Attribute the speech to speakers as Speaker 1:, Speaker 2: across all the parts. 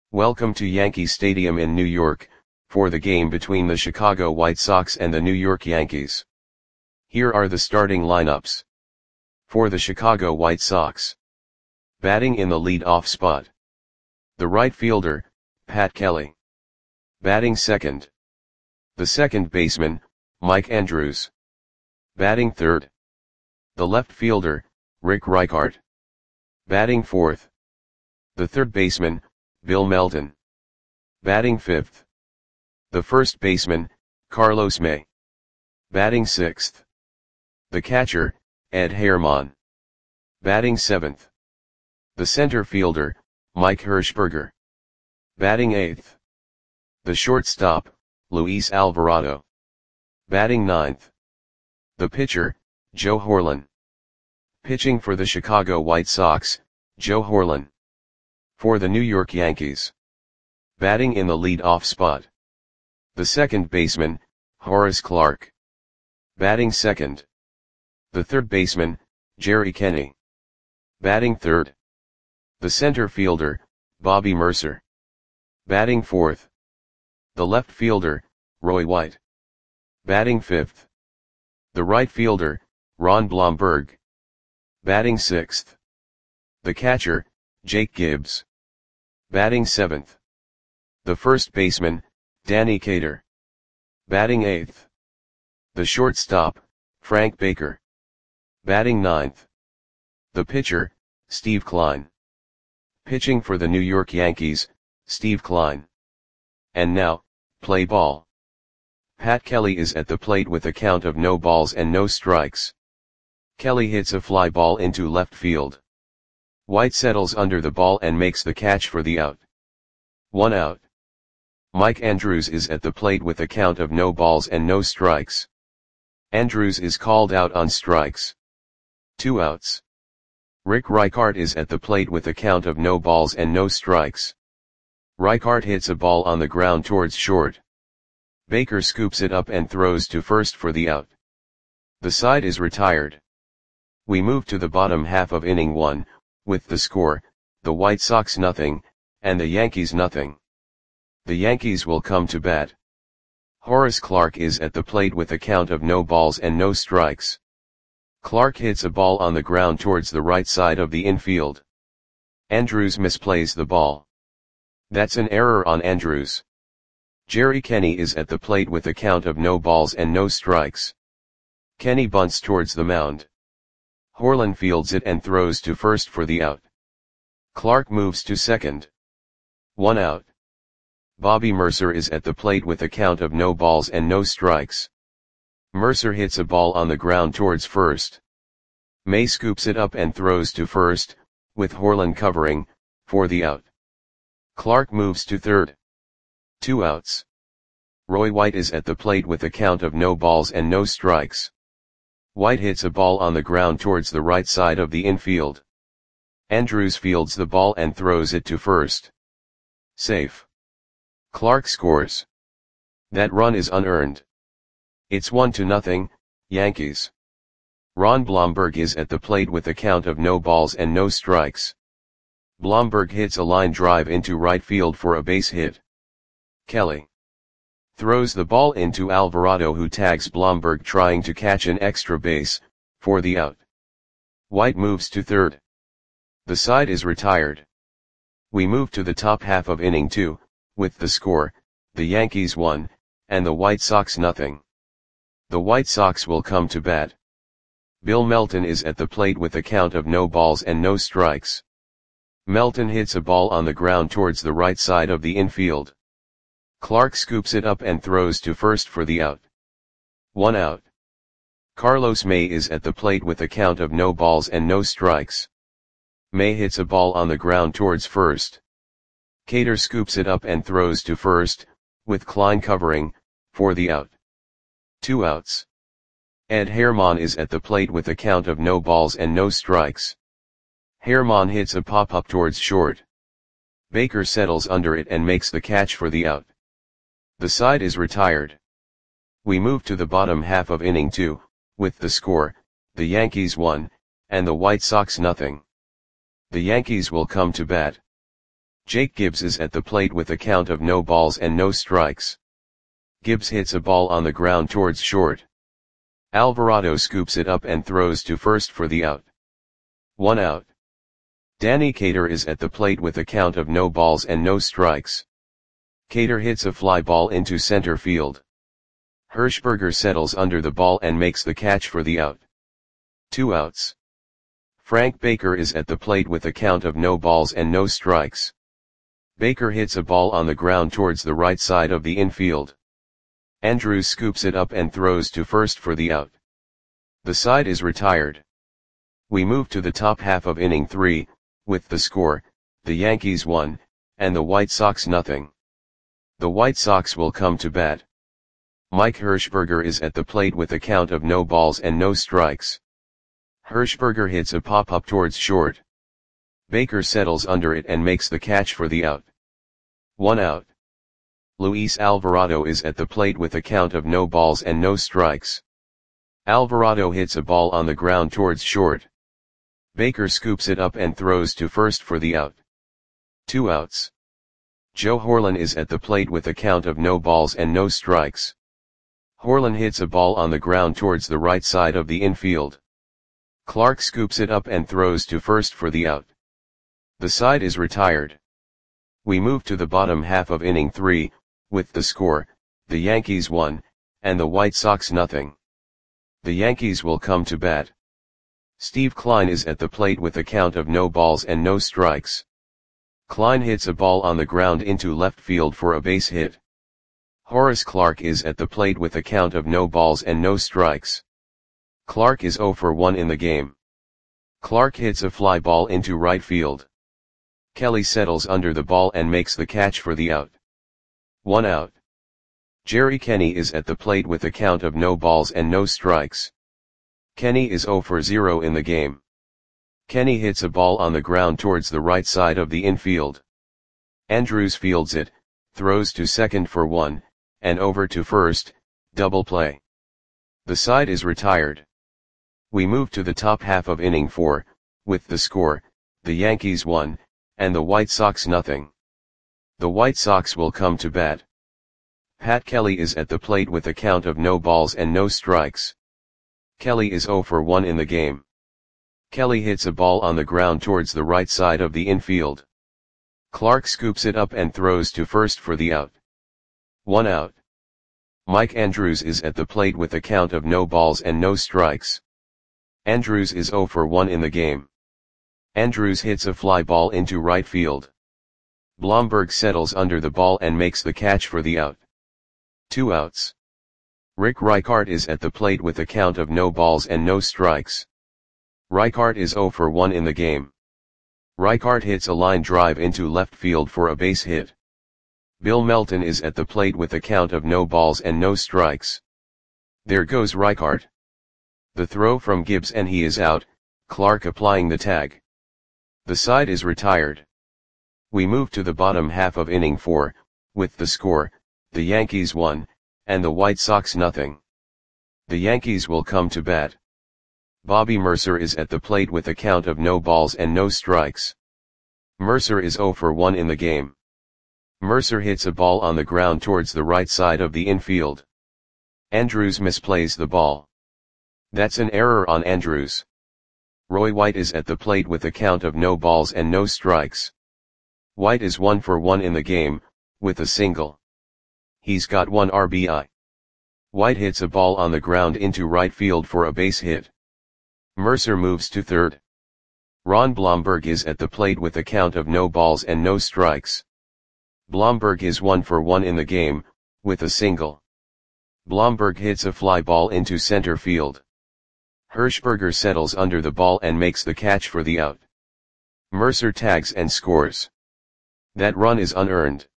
Speaker 1: Welcome to Yankee Stadium in New York, for the game between the Chicago White Sox and the New York Yankees. Here are the starting lineups. For the Chicago White Sox. Batting in the lead-off spot. The right fielder, Pat Kelly. Batting second. The second baseman, Mike Andrews. Batting third. The left fielder, Rick Reichart. Batting fourth. The third baseman, Bill Melton. Batting fifth. The first baseman, Carlos May. Batting sixth. The catcher, Ed Herman. Batting seventh. The center fielder, Mike Hirschberger. Batting eighth. The shortstop, Luis Alvarado. Batting ninth. The pitcher, Joe Horlen. Pitching for the Chicago White Sox, Joe Horlen. For the New York Yankees. Batting in the lead-off spot. The second baseman, Horace Clarke. Batting second. The third baseman, Jerry Kenney. Batting third. The center fielder, Bobby Murcer. Batting fourth. The left fielder, Roy White. Batting fifth. The right fielder, Ron Blomberg. Batting sixth. The catcher, Jake Gibbs. Batting seventh. The first baseman, Danny Cater. Batting eighth. The shortstop, Frank Baker. Batting ninth. The pitcher, Steve Kline. Pitching for the New York Yankees, Steve Kline. And now, play ball. Pat Kelly is at the plate with a count of no balls and no strikes. Kelly hits a fly ball into left field. White settles under the ball and makes the catch for the out. 1 out. Mike Andrews is at the plate with a count of no balls and no strikes. Andrews is called out on strikes. 2 outs. Rick Reichart is at the plate with a count of no balls and no strikes. Reichart hits a ball on the ground towards short. Baker scoops it up and throws to first for the out. The side is retired. We move to the bottom half of inning 1, with the score, the White Sox nothing, and the Yankees nothing. The Yankees will come to bat. Horace Clarke is at the plate with a count of no balls and no strikes. Clarke hits a ball on the ground towards the right side of the infield. Andrews misplays the ball. That's an error on Andrews. Jerry Kenney is at the plate with a count of no balls and no strikes. Kenney bunts towards the mound. Horlen fields it and throws to first for the out. Clarke moves to second. 1 out. Bobby Murcer is at the plate with a count of no balls and no strikes. Murcer hits a ball on the ground towards first. May scoops it up and throws to first, with Horlen covering, for the out. Clarke moves to third. 2 outs. Roy White is at the plate with a count of no balls and no strikes. White hits a ball on the ground towards the right side of the infield. Andrews fields the ball and throws it to first. Safe. Clarke scores. That run is unearned. It's 1-0, Yankees. Ron Blomberg is at the plate with a count of no balls and no strikes. Blomberg hits a line drive into right field for a base hit. Kelly throws the ball into Alvarado, who tags Blomberg trying to catch an extra base, for the out. White moves to third. The side is retired. We move to the top half of inning 2, with the score, the Yankees 1, and the White Sox nothing. The White Sox will come to bat. Bill Melton is at the plate with a count of no balls and no strikes. Melton hits a ball on the ground towards the right side of the infield. Clarke scoops it up and throws to first for the out. 1 out. Carlos May is at the plate with a count of no balls and no strikes. May hits a ball on the ground towards first. Cater scoops it up and throws to first, with Kline covering, for the out. 2 outs. Ed Herman is at the plate with a count of no balls and no strikes. Herman hits a pop-up towards short. Baker settles under it and makes the catch for the out. The side is retired. We move to the bottom half of inning 2, with the score, the Yankees 1, and the White Sox nothing. The Yankees will come to bat. Jake Gibbs is at the plate with a count of no balls and no strikes. Gibbs hits a ball on the ground towards short. Alvarado scoops it up and throws to first for the out. 1 out. Danny Cater is at the plate with a count of no balls and no strikes. Cater hits a fly ball into center field. Hirschberger settles under the ball and makes the catch for the out. 2 outs. Frank Baker is at the plate with a count of no balls and no strikes. Baker hits a ball on the ground towards the right side of the infield. Andrews scoops it up and throws to first for the out. The side is retired. We move to the top half of inning 3, with the score, the Yankees 1, and the White Sox nothing. The White Sox will come to bat. Mike Hirschberger is at the plate with a count of no balls and no strikes. Hirschberger hits a pop-up towards short. Baker settles under it and makes the catch for the out. 1 out. Luis Alvarado is at the plate with a count of no balls and no strikes. Alvarado hits a ball on the ground towards short. Baker scoops it up and throws to first for the out. 2 outs. Joe Horlen is at the plate with a count of no balls and no strikes. Horlen hits a ball on the ground towards the right side of the infield. Clark scoops it up and throws to first for the out. The side is retired. We move to the bottom half of inning 3, with the score, the Yankees 1, and the White Sox nothing. The Yankees will come to bat. Steve Klein is at the plate with a count of no balls and no strikes. Klein hits a ball on the ground into left field for a base hit. Horace Clarke is at the plate with a count of no balls and no strikes. Clarke is 0 for 1 in the game. Clarke hits a fly ball into right field. Kelly settles under the ball and makes the catch for the out. 1 out. Jerry Kenny is at the plate with a count of no balls and no strikes. Kenny is 0 for 0 in the game. Kenny hits a ball on the ground towards the right side of the infield. Andrews fields it, throws to second for 1, and over to first, double play. The side is retired. We move to the top half of inning 4, with the score, the Yankees 1, and the White Sox nothing. The White Sox will come to bat. Pat Kelly is at the plate with a count of no balls and no strikes. Kelly is 0 for 1 in the game. Kelly hits a ball on the ground towards the right side of the infield. Clark scoops it up and throws to first for the out. 1 out. Mike Andrews is at the plate with a count of no balls and no strikes. Andrews is 0 for 1 in the game. Andrews hits a fly ball into right field. Blomberg settles under the ball and makes the catch for the out. 2 outs. Rick Reichart is at the plate with a count of no balls and no strikes. Reichart is 0 for 1 in the game. Reichart hits a line drive into left field for a base hit. Bill Melton is at the plate with a count of no balls and no strikes. There goes Reichart. The throw from Gibbs and he is out, Clark applying the tag. The side is retired. We move to the bottom half of inning 4, with the score, the Yankees 1, and the White Sox nothing. The Yankees will come to bat. Bobby Mercer is at the plate with a count of no balls and no strikes. Mercer is 0 for 1 in the game. Mercer hits a ball on the ground towards the right side of the infield. Andrews misplays the ball. That's an error on Andrews. Roy White is at the plate with a count of no balls and no strikes. White is 1 for 1 in the game, with a single. He's got 1 RBI. White hits a ball on the ground into right field for a base hit. Mercer moves to third. Ron Blomberg is at the plate with a count of no balls and no strikes. Blomberg is 1 for 1 in the game, with a single. Blomberg hits a fly ball into center field. Hirschberger settles under the ball and makes the catch for the out. Mercer tags and scores. That run is unearned.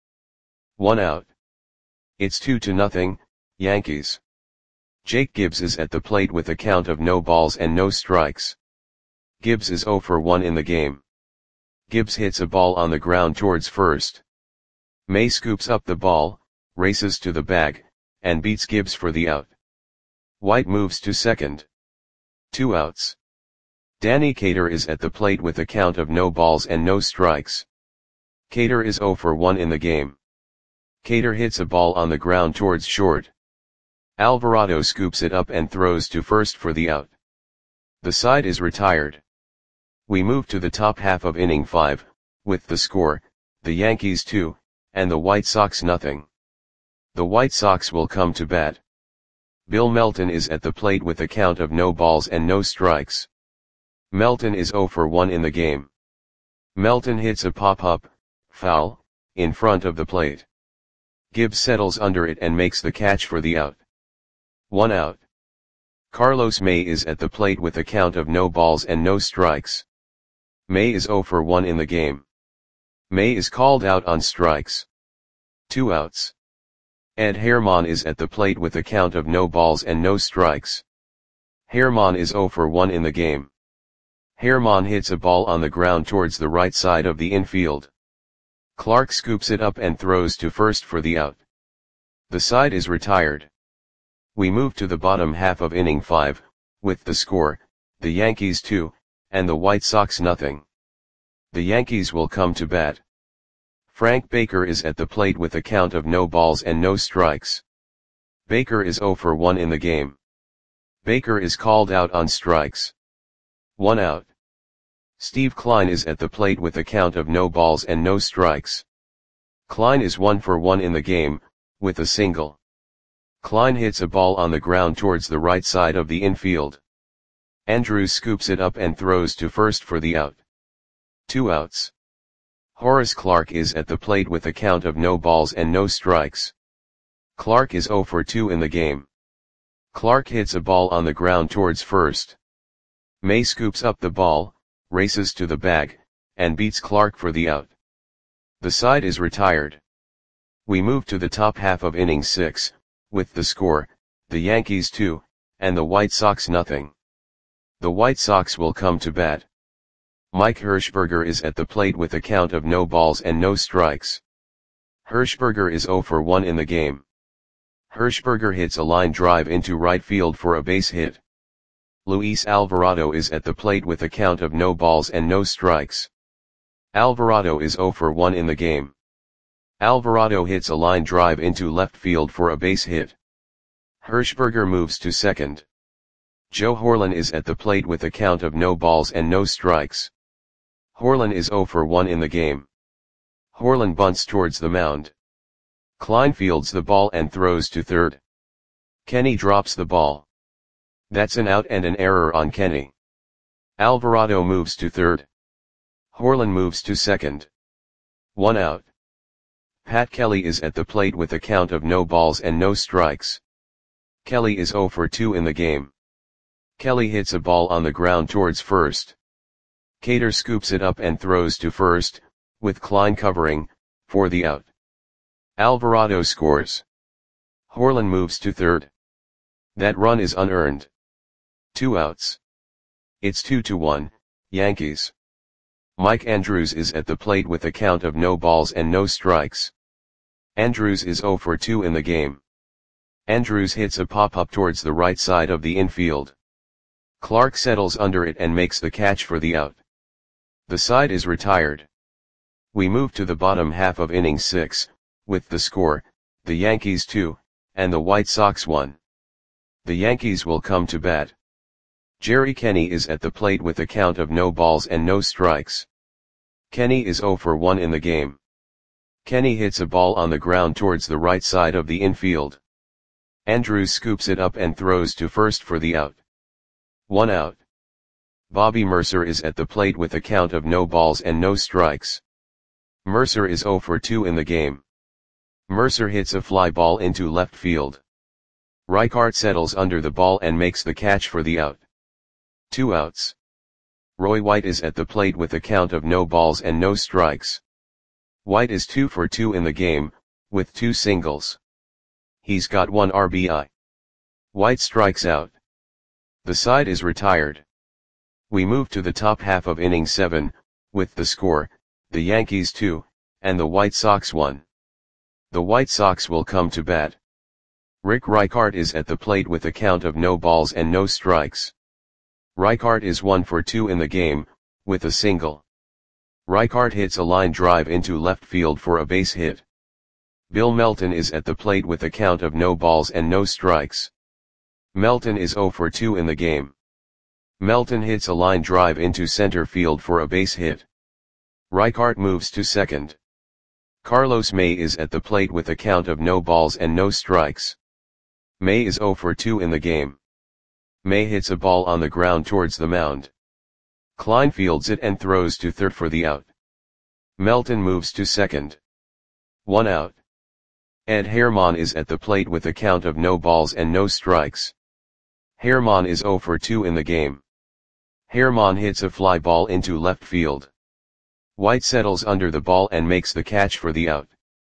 Speaker 1: 1 out. It's 2-0, Yankees. Jake Gibbs is at the plate with a count of no balls and no strikes. Gibbs is 0 for 1 in the game. Gibbs hits a ball on the ground towards first. May scoops up the ball, races to the bag, and beats Gibbs for the out. White moves to second. 2 outs. Danny Cater is at the plate with a count of no balls and no strikes. Cater is 0 for 1 in the game. Cater hits a ball on the ground towards short. Alvarado scoops it up and throws to first for the out. The side is retired. We move to the top half of inning 5, with the score, the Yankees 2, and the White Sox nothing. The White Sox will come to bat. Bill Melton is at the plate with a count of no balls and no strikes. Melton is 0 for 1 in the game. Melton hits a pop-up, foul, in front of the plate. Gibbs settles under it and makes the catch for the out. 1 out. Carlos May is at the plate with a count of no balls and no strikes. May is 0 for 1 in the game. May is called out on strikes. 2 outs. Ed Herman is at the plate with a count of no balls and no strikes. Herman is 0 for 1 in the game. Herman hits a ball on the ground towards the right side of the infield. Clark scoops it up and throws to first for the out. The side is retired. We move to the bottom half of inning 5, with the score, the Yankees 2, and the White Sox nothing. The Yankees will come to bat. Frank Baker is at the plate with a count of no balls and no strikes. Baker is 0 for 1 in the game. Baker is called out on strikes. 1 out. Steve Klein is at the plate with a count of no balls and no strikes. Klein is 1 for 1 in the game, with a single. Klein hits a ball on the ground towards the right side of the infield. Andrews scoops it up and throws to first for the out. 2 outs. Horace Clarke is at the plate with a count of no balls and no strikes. Clarke is 0 for 2 in the game. Clarke hits a ball on the ground towards first. May scoops up the ball, races to the bag, and beats Clarke for the out. The side is retired. We move to the top half of inning 6, with the score, the Yankees 2, and the White Sox nothing. The White Sox will come to bat. Mike Hirschberger is at the plate with a count of no balls and no strikes. Hirschberger is 0 for 1 in the game. Hirschberger hits a line drive into right field for a base hit. Luis Alvarado is at the plate with a count of no balls and no strikes. Alvarado is 0 for 1 in the game. Alvarado hits a line drive into left field for a base hit. Hirschberger moves to second. Joe Horlen is at the plate with a count of no balls and no strikes. Horlen is 0 for 1 in the game. Horlen bunts towards the mound. Klein fields the ball and throws to third. Kenny drops the ball. That's an out and an error on Kenny. Alvarado moves to third. Horlen moves to second. 1 out. Pat Kelly is at the plate with a count of no balls and no strikes. Kelly is 0 for 2 in the game. Kelly hits a ball on the ground towards first. Cater scoops it up and throws to first, with Klein covering, for the out. Alvarado scores. Horlen moves to third. That run is unearned. 2 outs. It's 2-1, Yankees. Mike Andrews is at the plate with a count of no balls and no strikes. Andrews is 0 for 2 in the game. Andrews hits a pop-up towards the right side of the infield. Clark settles under it and makes the catch for the out. The side is retired. We move to the bottom half of inning 6, with the score, the Yankees 2, and the White Sox 1. The Yankees will come to bat. Jerry Kenny is at the plate with a count of no balls and no strikes. Kenny is 0 for 1 in the game. Kenny hits a ball on the ground towards the right side of the infield. Andrews scoops it up and throws to first for the out. 1 out. Bobby Mercer is at the plate with a count of no balls and no strikes. Mercer is 0 for 2 in the game. Mercer hits a fly ball into left field. Reichart settles under the ball and makes the catch for the out. 2 outs. Roy White is at the plate with a count of no balls and no strikes. White is 2 for 2 in the game, with 2 singles. He's got 1 RBI. White strikes out. The side is retired. We move to the top half of inning 7, with the score, the Yankees 2, and the White Sox 1. The White Sox will come to bat. Rick Reichart is at the plate with a count of no balls and no strikes. Reichart is 1 for 2 in the game, with a single. Reichart hits a line drive into left field for a base hit. Bill Melton is at the plate with a count of no balls and no strikes. Melton is 0 for 2 in the game. Melton hits a line drive into center field for a base hit. Reichart moves to second. Carlos May is at the plate with a count of no balls and no strikes. May is 0 for 2 in the game. May hits a ball on the ground towards the mound. Klein fields it and throws to third for the out. Melton moves to second. 1 out. Ed Herman is at the plate with a count of no balls and no strikes. Herman is 0 for 2 in the game. Herman hits a fly ball into left field. White settles under the ball and makes the catch for the out.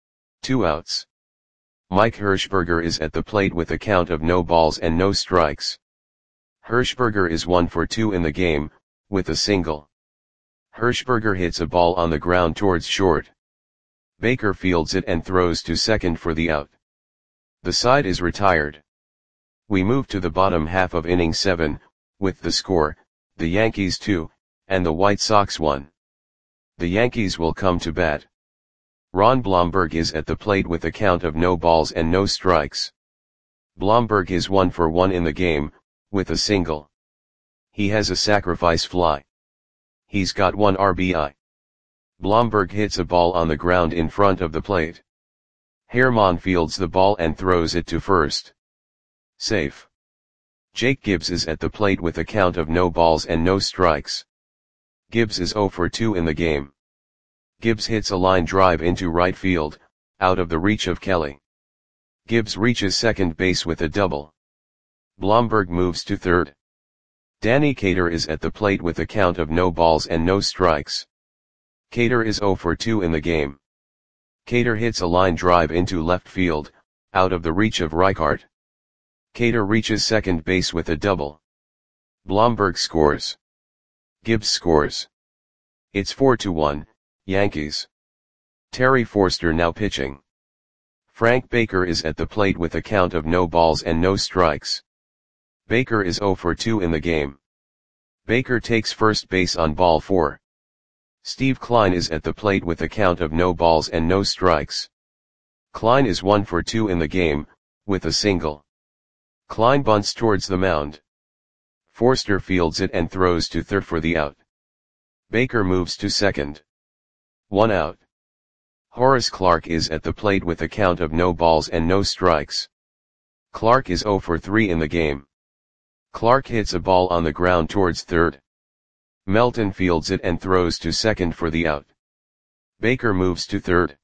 Speaker 1: 2 outs. Mike Hirschberger is at the plate with a count of no balls and no strikes. Hirschberger is 1 for 2 in the game, with a single. Hirschberger hits a ball on the ground towards short. Baker fields it and throws to second for the out. The side is retired. We move to the bottom half of inning 7, with the score, the Yankees 2, and the White Sox 1. The Yankees will come to bat. Ron Blomberg is at the plate with a count of no balls and no strikes. Blomberg is 1 for 1 in the game, with a single. He has a sacrifice fly. He's got 1 RBI. Blomberg hits a ball on the ground in front of the plate. Herman fields the ball and throws it to first. Safe. Jake Gibbs is at the plate with a count of no balls and no strikes. Gibbs is 0 for 2 in the game. Gibbs hits a line drive into right field, out of the reach of Kelly. Gibbs reaches second base with a double. Blomberg moves to third. Danny Cater is at the plate with a count of no balls and no strikes. Cater is 0 for 2 in the game. Cater hits a line drive into left field, out of the reach of Reichart. Cater reaches second base with a double. Blomberg scores. Gibbs scores. It's 4-1, Yankees. Terry Forster now pitching. Frank Baker is at the plate with a count of no balls and no strikes. Baker is 0 for 2 in the game. Baker takes first base on ball 4. Steve Klein is at the plate with a count of no balls and no strikes. Klein is 1 for 2 in the game, with a single. Klein bunts towards the mound. Forster fields it and throws to third for the out. Baker moves to second. 1 out. Horace Clarke is at the plate with a count of no balls and no strikes. Clarke is 0 for 3 in the game. Clarke hits a ball on the ground towards third. Melton fields it and throws to second for the out. Baker moves to third.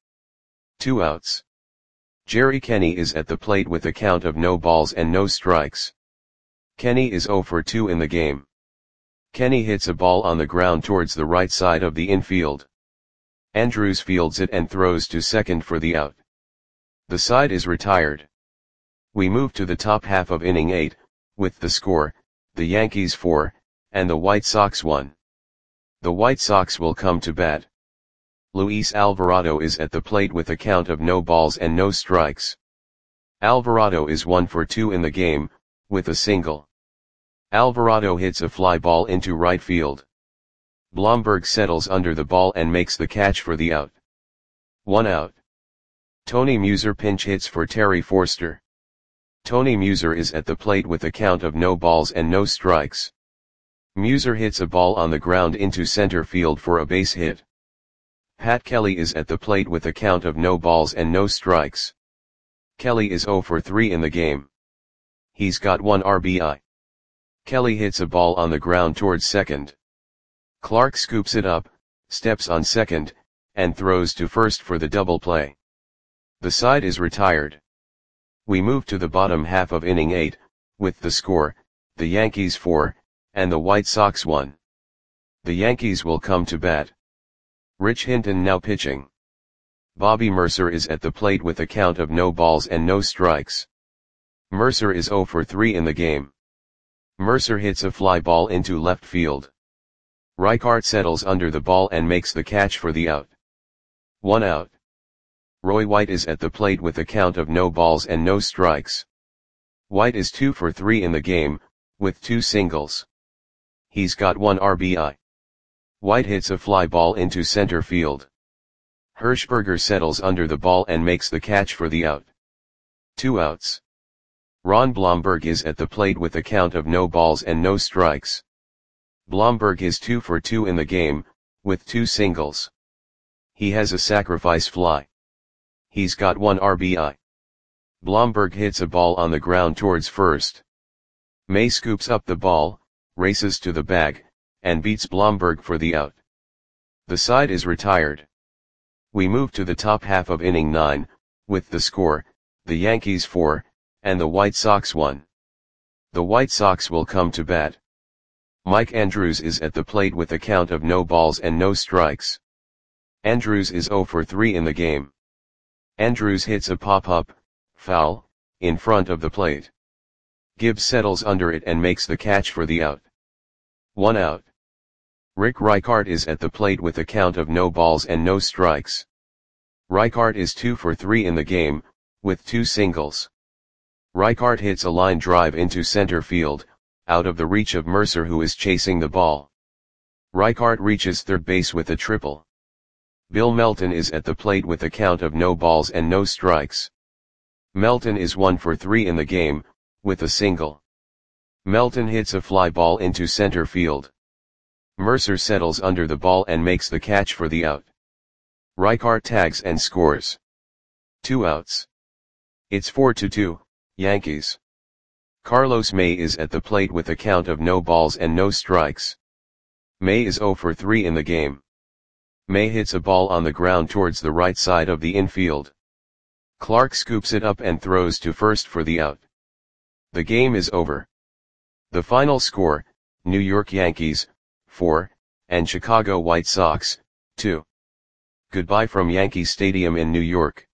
Speaker 1: 2 outs. Jerry Kenny is at the plate with a count of no balls and no strikes. Kenny is 0 for 2 in the game. Kenny hits a ball on the ground towards the right side of the infield. Andrews fields it and throws to second for the out. The side is retired. We move to the top half of inning 8, with the score, the Yankees 4, and the White Sox 1. The White Sox will come to bat. Luis Alvarado is at the plate with a count of no balls and no strikes. Alvarado is 1 for 2 in the game, with a single. Alvarado hits a fly ball into right field. Blomberg settles under the ball and makes the catch for the out. 1 out. Tony Muser pinch hits for Terry Forster. Tony Muser is at the plate with a count of no balls and no strikes. Muser hits a ball on the ground into center field for a base hit. Pat Kelly is at the plate with a count of no balls and no strikes. Kelly is 0 for 3 in the game. He's got 1 RBI. Kelly hits a ball on the ground towards second. Clarke scoops it up, steps on second, and throws to first for the double play. The side is retired. We move to the bottom half of inning 8, with the score, the Yankees 4, and the White Sox 1. The Yankees will come to bat. Rich Hinton now pitching. Bobby Mercer is at the plate with a count of no balls and no strikes. Mercer is 0 for 3 in the game. Mercer hits a fly ball into left field. Reichart settles under the ball and makes the catch for the out. 1 out. Roy White is at the plate with a count of no balls and no strikes. White is 2 for 3 in the game, with 2 singles. He's got 1 RBI. White hits a fly ball into center field. Hirschberger settles under the ball and makes the catch for the out. 2 outs. Ron Blomberg is at the plate with a count of no balls and no strikes. Blomberg is 2 for 2 in the game, with 2 singles. He has a sacrifice fly. He's got 1 RBI. Blomberg hits a ball on the ground towards first. May scoops up the ball, races to the bag, and beats Blomberg for the out. The side is retired. We move to the top half of inning 9, with the score, the Yankees 4, and the White Sox 1. The White Sox will come to bat. Mike Andrews is at the plate with a count of no balls and no strikes. Andrews is 0 for 3 in the game. Andrews hits a pop-up, foul, in front of the plate. Gibbs settles under it and makes the catch for the out. 1 out. Rick Reichart is at the plate with a count of no balls and no strikes. Reichart is 2 for 3 in the game, with 2 singles. Reichart hits a line drive into center field, out of the reach of Mercer who is chasing the ball. Reichart reaches third base with a triple. Bill Melton is at the plate with a count of no balls and no strikes. Melton is 1 for 3 in the game, with a single. Melton hits a fly ball into center field. Mercer settles under the ball and makes the catch for the out. Reichart tags and scores. 2 outs. It's 4-2, Yankees. Carlos May is at the plate with a count of no balls and no strikes. May is 0 for 3 in the game. May hits a ball on the ground towards the right side of the infield. Clark scoops it up and throws to first for the out. The game is over. The final score, New York Yankees, 4, and Chicago White Sox, 2. Goodbye from Yankee Stadium in New York.